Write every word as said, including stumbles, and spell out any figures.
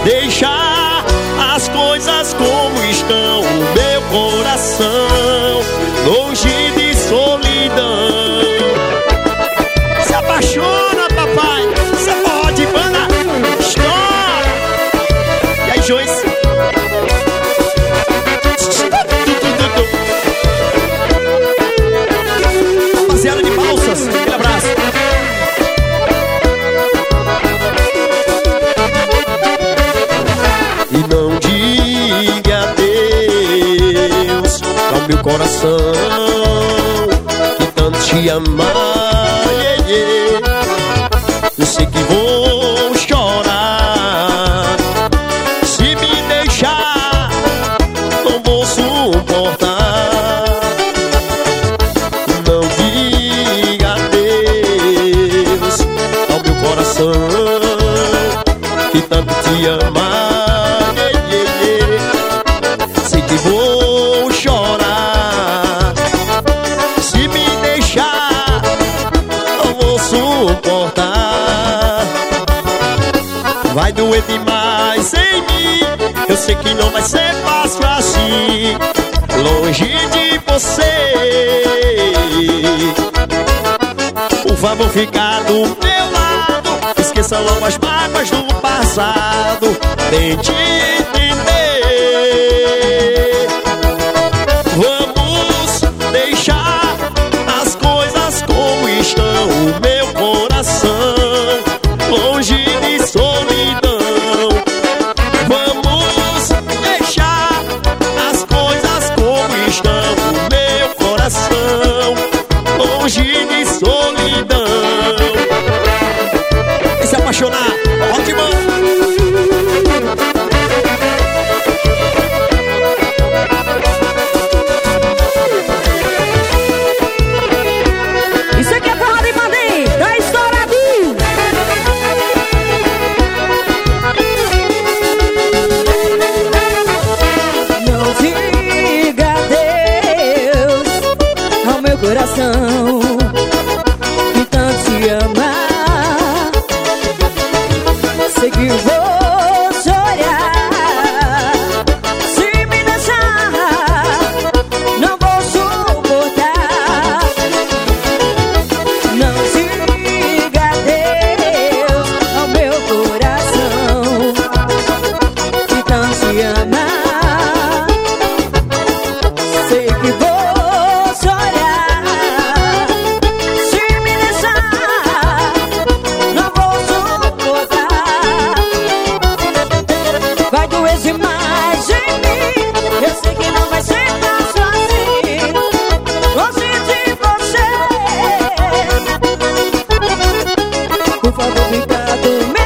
deixar as coisas como estão. O meu coração longe de solidão. Se apaixona, papai, você pode, banda, estoura. E aí, Joyce? Rapaziada de Balsas, aquele abraço. E não diga adeus ao meu coração que tanto te ama, yeah, yeah. Eu sei que vou chorar. Se me deixar, não vou suportar. Não diga adeus ao meu coração que tanto te ama. Vou chorar. Se me deixar, não vou suportar. Vai doer demais em mim. Eu sei que não vai ser fácil assim, longe de você. Por favor, fica do meu lado. Esqueça logo as mágoas do passado. Tente entender. Vamos deixar as coisas como estão. O meu coração longe de solidão. Vamos deixar as coisas como estão. O meu coração longe de solidão. E se apaixonar, ótimo. Coração que tanto te ama. Sei que vou chorar. Se me deixar, não vou suportar. Não diga adeus ao meu coração que tanto te ama. Sei que vou demais em mim. Eu sei que não vai ser fácil assim, longe de você. Por favor, fica do meu